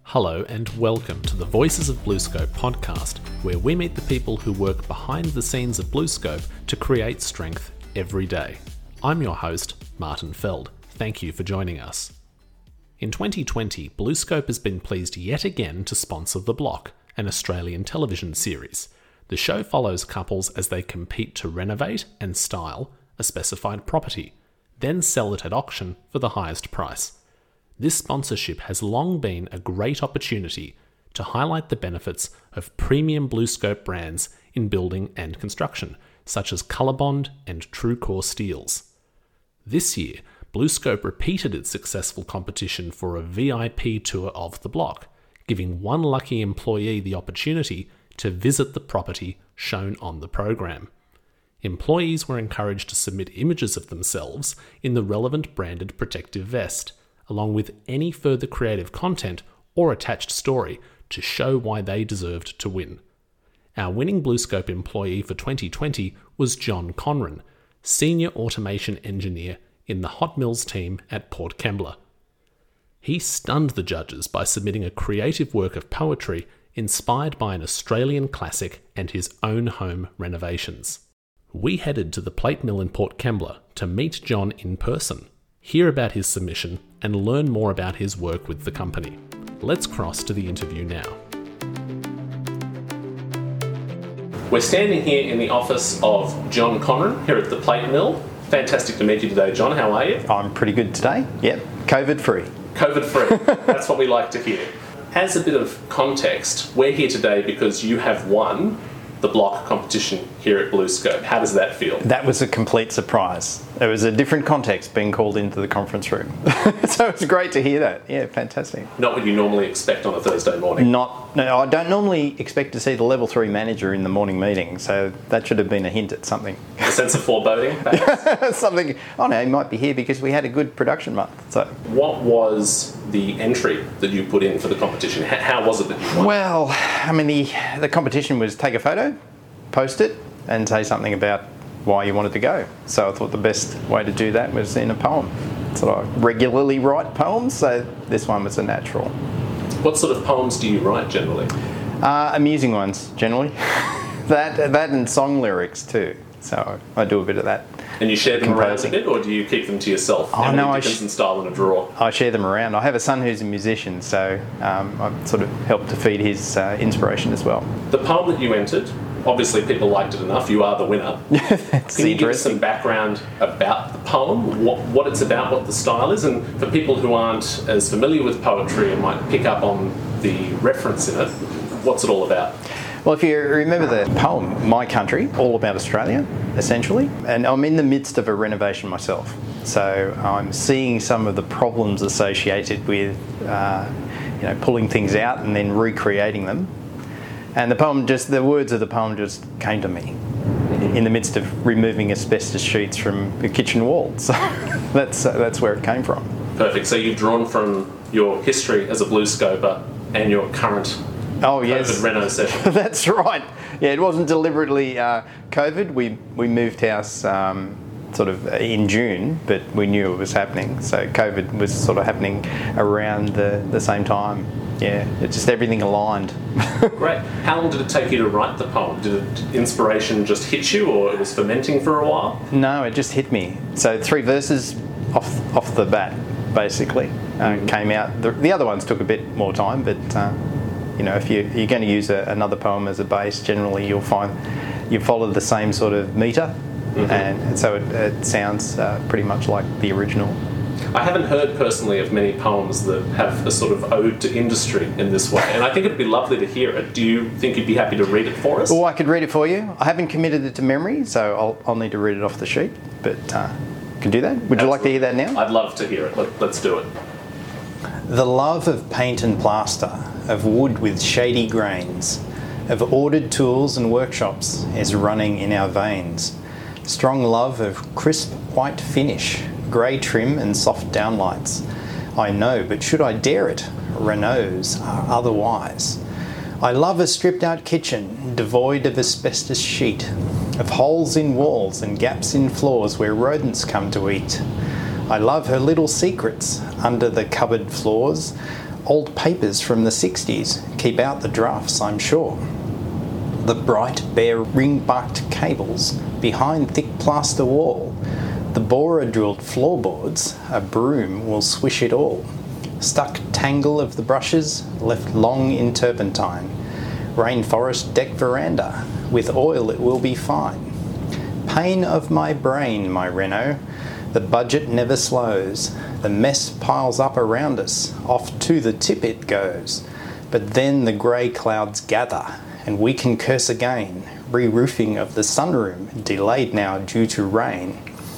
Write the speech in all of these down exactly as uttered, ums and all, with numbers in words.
Hello and welcome to the Voices of BlueScope podcast, where we meet the people who work behind the scenes of BlueScope to create strength every day. I'm your host, Martin Feld. Thank you for joining us. In twenty twenty, BlueScope has been pleased yet again to sponsor The Block, an Australian television series. The show follows couples as they compete to renovate and style a specified property, then sell it at auction for the highest price. This sponsorship has long been a great opportunity to highlight the benefits of premium BlueScope brands in building and construction, such as Colorbond and TrueCore Steels. This year, BlueScope repeated its successful competition for a V I P tour of The Block, giving one lucky employee the opportunity to visit the property shown on the program. Employees were encouraged to submit images of themselves in the relevant branded protective vest, along with any further creative content or attached story to show why they deserved to win. Our winning BlueScope employee for twenty twenty was John Conran, Senior Automation Engineer in the Hot Mills team at Port Kembla. He stunned the judges by submitting a creative work of poetry inspired by an Australian classic and his own home renovations. We headed to the plate mill in Port Kembla to meet John in person, hear about his submission, and learn more about his work with the company. Let's cross to the interview now. We're standing here in the office of John Conran here at the plate mill. Fantastic to meet you today, John. How are you? I'm pretty good today. Yep, COVID-free. COVID-free. That's what we like to hear. As a bit of context, we're here today because you have won the Block competition here at BlueScope. How does that feel? That was a complete surprise. It was a different context being called into the conference room. So it's great to hear that. Yeah, fantastic. Not what you normally expect on a Thursday morning. Not, no, I don't normally expect to see the level three manager in the morning meeting, so that should have been a hint at something. A sense of foreboding, perhaps? Something, oh no, he might be here because we had a good production month. So, what was the entry that you put in for the competition? How, how was it that you won? Well, I mean, the, the competition was take a photo, post it, and say something about why you wanted to go. So I thought the best way to do that was in a poem. So I regularly write poems, so this one was a natural. What sort of poems do you write generally? Uh, amusing ones, generally. that that and song lyrics too. So I do a bit of that. And you share them composing. around a bit, or do you keep them to yourself? Oh, no, I Dickinson sh- style in a drawer. I share them around. I have a son who's a musician, so um, I've sort of helped to feed his uh, inspiration as well. The poem that you entered, obviously people liked it enough, you are the winner. That's Can you give us some background about the poem, what, what it's about, what the style is? And for people who aren't as familiar with poetry and might pick up on the reference in it, what's it all about? Well, if you remember the poem, My Country, all about Australia, essentially. And I'm in the midst of a renovation myself. So I'm seeing some of the problems associated with uh, you know, pulling things out and then recreating them. And the poem just, the words of the poem just came to me in the midst of removing asbestos sheets from the kitchen wall. So that's uh, that's where it came from. Perfect. So you've drawn from your history as a BlueScoper and your current oh, COVID yes. reno session. That's right. Yeah, it wasn't deliberately uh, COVID. We we moved house um, sort of in June, but we knew it was happening. So COVID was sort of happening around the, the same time. Yeah, it's just everything aligned. Great. How long did it take you to write the poem? Did it, inspiration just hit you, or it was fermenting for a while? No, it just hit me. So three verses off off the bat, basically, uh, mm. came out. The, the other ones took a bit more time, but uh, you know, if you, you're going to use a, another poem as a base, generally you'll find you follow the same sort of meter, mm-hmm. and so it, it sounds uh, pretty much like the original. I haven't heard personally of many poems that have a sort of ode to industry in this way, and I think it'd be lovely to hear it. Do you think you'd be happy to read it for us? Oh, I could read it for you. I haven't committed it to memory, so I'll, I'll need to read it off the sheet, but uh, can do that. Would Absolutely. You like to hear that now? I'd love to hear it. Let, let's do it. The love of paint and plaster, of wood with shady grains, of ordered tools and workshops is running in our veins. Strong love of crisp white finish, grey trim and soft downlights. I know, but should I dare it? Renaults are otherwise. I love a stripped out kitchen, devoid of asbestos sheet, of holes in walls and gaps in floors where rodents come to eat. I love her little secrets under the cupboard floors, Old papers from the sixties keep out the drafts, I'm sure. The bright, bare, ring-barked cables behind thick plaster wall. The borer-drilled floorboards, a broom will swish it all. Stuck tangle of the brushes, left long in turpentine. Rainforest deck veranda, with oil it will be fine. Pain of my brain, my Renault. The budget never slows. The mess piles up around us, off to the tip it goes. But then the grey clouds gather, and we can curse again. Re-roofing of the sunroom, delayed now due to rain.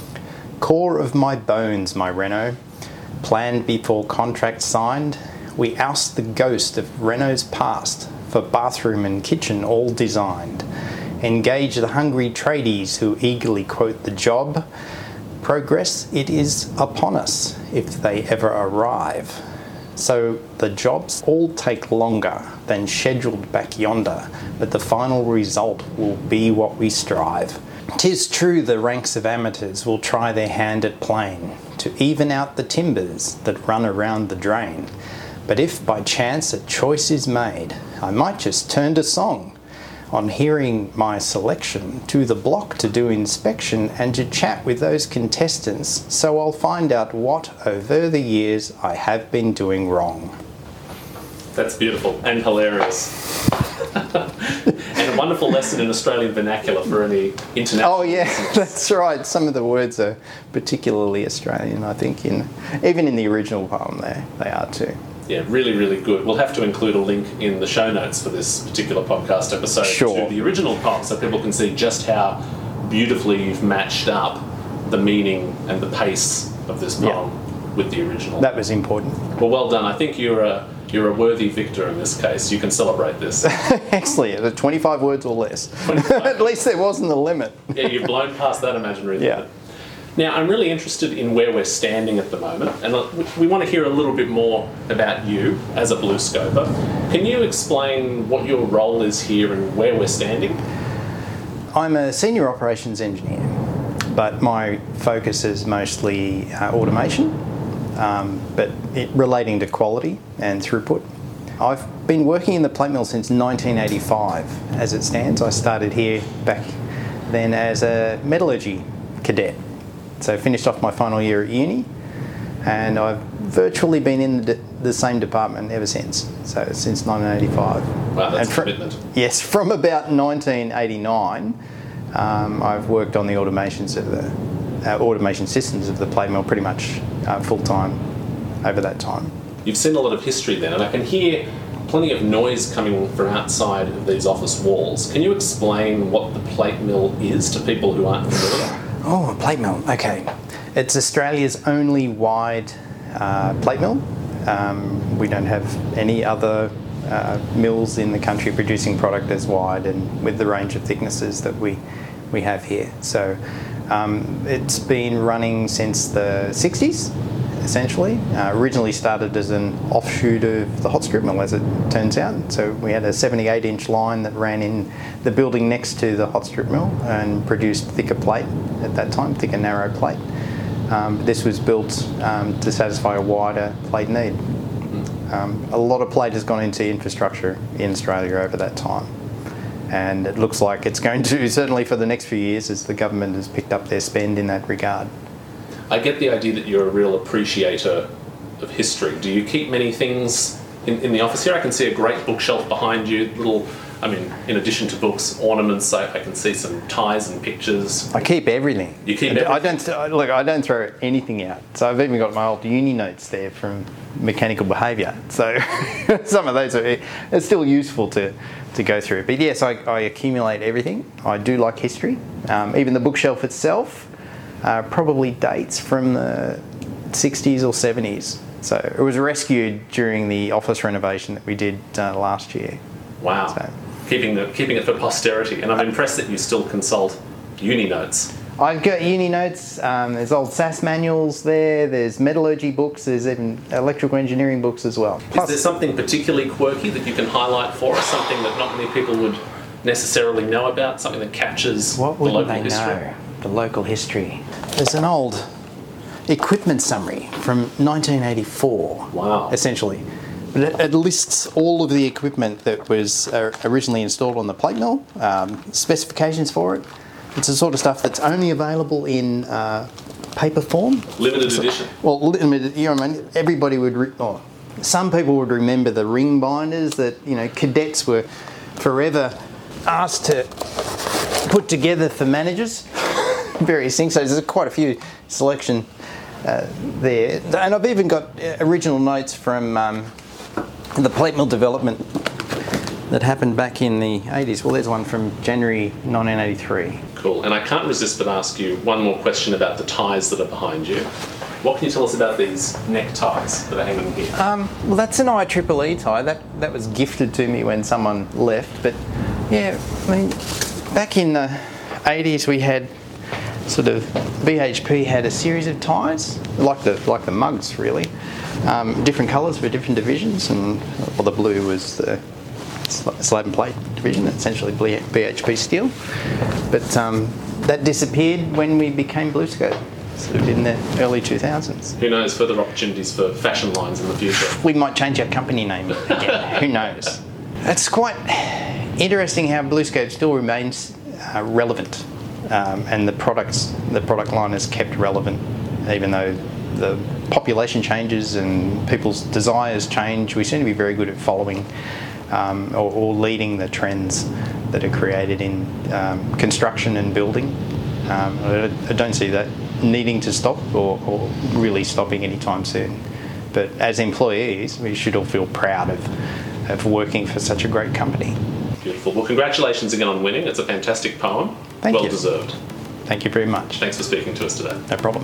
Core of my bones, my Renault. Planned before contract signed, we oust the ghost of Renault's past, for bathroom and kitchen all designed. Engage the hungry tradies who eagerly quote the job. Progress it is upon us, if they ever arrive. So the jobs all take longer than scheduled back yonder, but the final result will be what we strive. 'Tis true the ranks of amateurs will try their hand at playing, to even out the timbers that run around the drain. But if by chance a choice is made, I might just turn to song, on hearing my selection, to the block to do inspection and to chat with those contestants, so I'll find out what over the years I have been doing wrong. That's beautiful and hilarious. And a wonderful lesson in Australian vernacular for any international. Oh yeah, that's right. Some of the words are particularly Australian, I think, in even in the original poem there, they are too. Yeah, really, really good. We'll have to include a link in the show notes for this particular podcast episode Sure. to the original poem so people can see just how beautifully you've matched up the meaning and the pace of this poem yeah. with the original. That was important. Well, well done. I think you're a you're a worthy victor in this case. You can celebrate this. Excellent. twenty-five words or less. twenty-five. At least there wasn't a limit. Yeah, you've blown past that imaginary yeah. limit. Now, I'm really interested in where we're standing at the moment, and we want to hear a little bit more about you as a BlueScoper. Can you explain what your role is here and where we're standing? I'm a senior operations engineer, but my focus is mostly uh, automation, um, but it, relating to quality and throughput. I've been working in the plate mill since nineteen eighty-five, as it stands. I started here back then as a metallurgy cadet. So I finished off my final year at uni, and I've virtually been in the, the same department ever since. So since nineteen eighty-five. Wow, that's and a from, commitment. Yes, from about nineteen eighty-nine, um, I've worked on the automations of the uh, automation systems of the plate mill pretty much uh, full time over that time. You've seen a lot of history then, and I can hear plenty of noise coming from outside of these office walls. Can you explain what the plate mill is to people who aren't familiar? Oh, a plate mill. Okay. It's Australia's only wide uh, plate mill. Um, we don't have any other uh, mills in the country producing product as wide and with the range of thicknesses that we, we have here. So um, it's been running since the sixties, essentially. Uh, originally started as an offshoot of the hot strip mill, as it turns out. So we had a seventy-eight inch line that ran in the building next to the hot strip mill and produced thicker plate at that time, thicker narrow plate. Um, this was built um, to satisfy a wider plate need. Um, a lot of plate has gone into infrastructure in Australia over that time, and it looks like it's going to, certainly for the next few years, as the government has picked up their spend in that regard. I get the idea that you're a real appreciator of history. Do you keep many things in, in the office here? I can see a great bookshelf behind you, little, I mean, in addition to books, ornaments, I, I can see some ties and pictures. I keep everything. You keep everything? I don't, look, I don't throw anything out. So I've even got my old uni notes there from mechanical behaviour. So some of those are it's still useful to, to go through. But yes, I, I accumulate everything. I do like history. Um, even the bookshelf itself uh, probably dates from the sixties or seventies. So it was rescued during the office renovation that we did uh, last year. Wow. So, keeping the keeping it for posterity, and I'm impressed that you still consult uni notes. I've got uni notes, um, there's old S A S manuals there, there's metallurgy books, there's even electrical engineering books as well. Plus, is there something particularly quirky that you can highlight for us, something that not many people would necessarily know about, something that captures what the local they history? Know? The local history. There's an old equipment summary from nineteen eighty-four. Wow. Essentially. But it, it lists all of the equipment that was uh, originally installed on the plate mill, um, specifications for it. It's the sort of stuff that's only available in uh, paper form. Limited so, edition. Well, limited. You know what I mean? Everybody would. Re- oh, some people would remember the ring binders that you know cadets were forever asked to put together for managers. Various things. So there's quite a few selection uh, there, and I've even got original notes from um, the plate mill development that happened back in the eighties. Well, there's one from January nineteen eighty-three. Cool. And I can't resist but ask you one more question about the ties that are behind you. What can you tell us about these neck ties that are hanging here? Um, well, that's an I triple E tie. That that was gifted to me when someone left. But yeah, I mean, back in the eighties, we had sort of B H P had a series of ties, like the like the mugs, really, um, different colours for different divisions, and well, the blue was the slab and plate division, essentially B H P steel. But um, that disappeared when we became BlueScope, sort of in the early two thousands. Who knows, further opportunities for fashion lines in the future. We might change our company name again. Who knows? It's quite interesting how BlueScope still remains uh, relevant, um, and the products, the product line is kept relevant, even though the population changes and people's desires change. We seem to be very good at following um, or, or leading the trends that are created in um, construction and building. Um, I, I don't see that needing to stop or, or really stopping anytime soon. But as employees, we should all feel proud of, of working for such a great company. Beautiful. Well, congratulations again on winning. It's a fantastic poem. Thank well you. deserved. Thank you very much. Thanks for speaking to us today. No problem.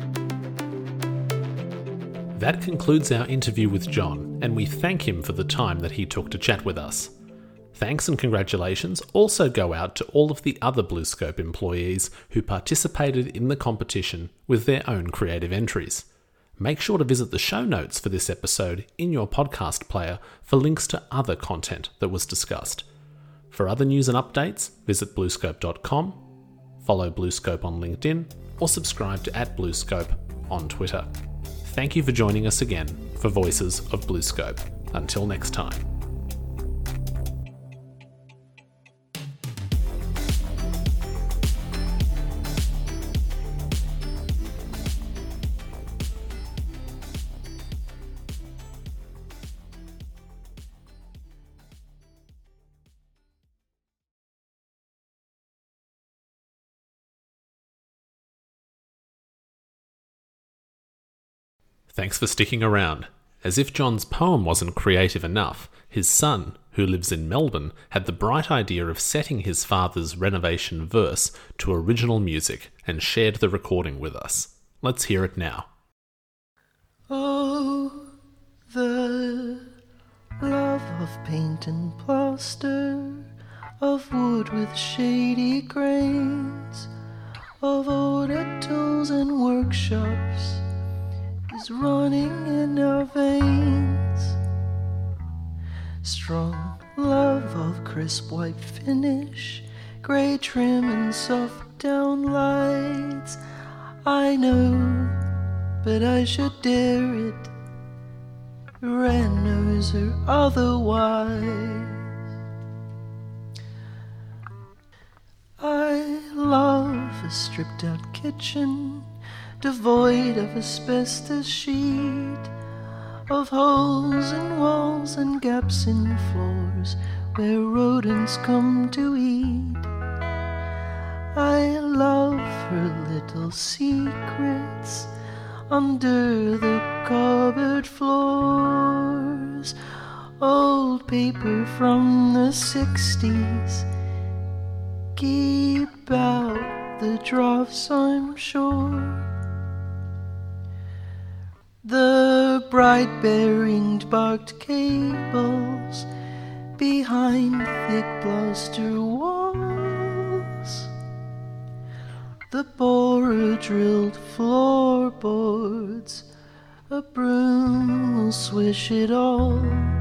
That concludes our interview with John, and we thank him for the time that he took to chat with us. Thanks and congratulations also go out to all of the other BlueScope employees who participated in the competition with their own creative entries. Make sure to visit the show notes for this episode in your podcast player for links to other content that was discussed. For other news and updates, visit bluescope dot com, follow BlueScope on LinkedIn, or subscribe to at BlueScope on Twitter. Thank you for joining us again for Voices of BlueScope. Until next time. Thanks for sticking around. As if John's poem wasn't creative enough, his son, who lives in Melbourne, had the bright idea of setting his father's renovation verse to original music and shared the recording with us. Let's hear it now. Oh, the love of paint and plaster, of wood with shady grains, of old tools and workshops, is running in our veins. Strong love of crisp white finish, grey trim and soft down lights. I know, but I should dare it. Ren knows or otherwise. I love a stripped out kitchen, devoid of asbestos sheet, of holes in walls and gaps in floors where rodents come to eat. I love her little secrets under the cupboard floors, old paper from the sixties. Keep out the drafts, I'm sure. The bright bearinged barked cables behind thick plaster walls, the borer drilled floorboards, a broom will swish it all.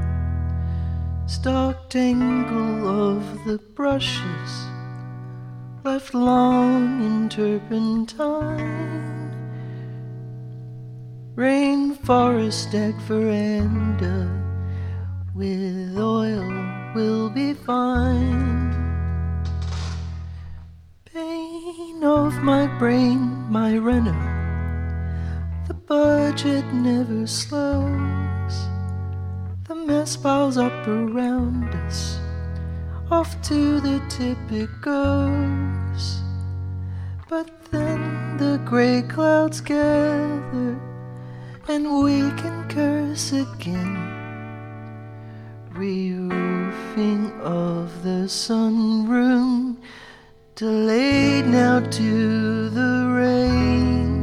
Stock tangle of the brushes left long in turpentine, rainforest deck veranda with oil will be fine. Pain of my brain, my Renault, the budget never slows. The mess piles up around us, off to the tip it goes. But then the grey clouds gather and we can curse again. Re-roofing of the sunroom, delayed now to the rain.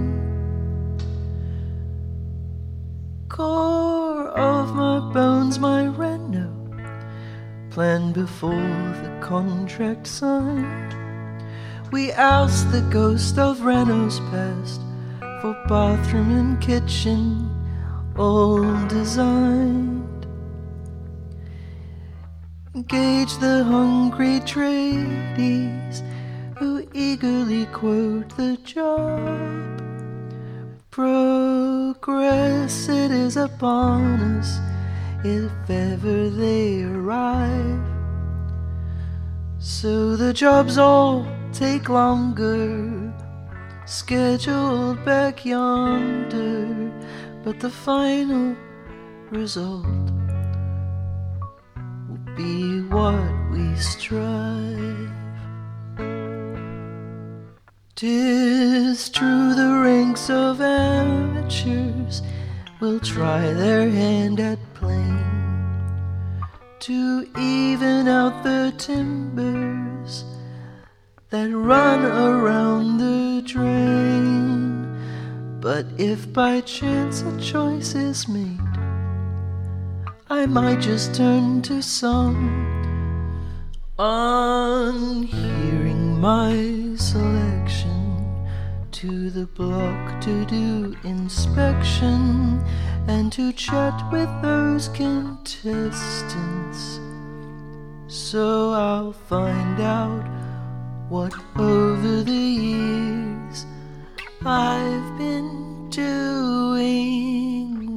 Core of my bones, my Renault, planned before the contract signed. We oust the ghost of Renault's past for bathroom and kitchen, all designed. Engage the hungry tradies who eagerly quote the job. Progress, it is upon us if ever they arrive. So the jobs all take longer, scheduled back yonder, but the final result will be what we strive. 'Tis true the ranks of amateurs will try their hand at playing to even out the timbers that run around the drain. But if by chance a choice is made, I might just turn to some. On hearing my selection, to the block to do inspection and to chat with those contestants. So I'll find out what over the years I've been doing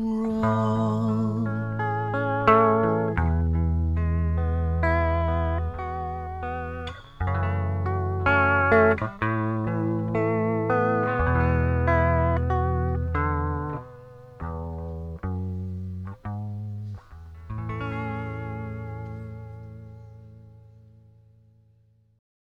wrong.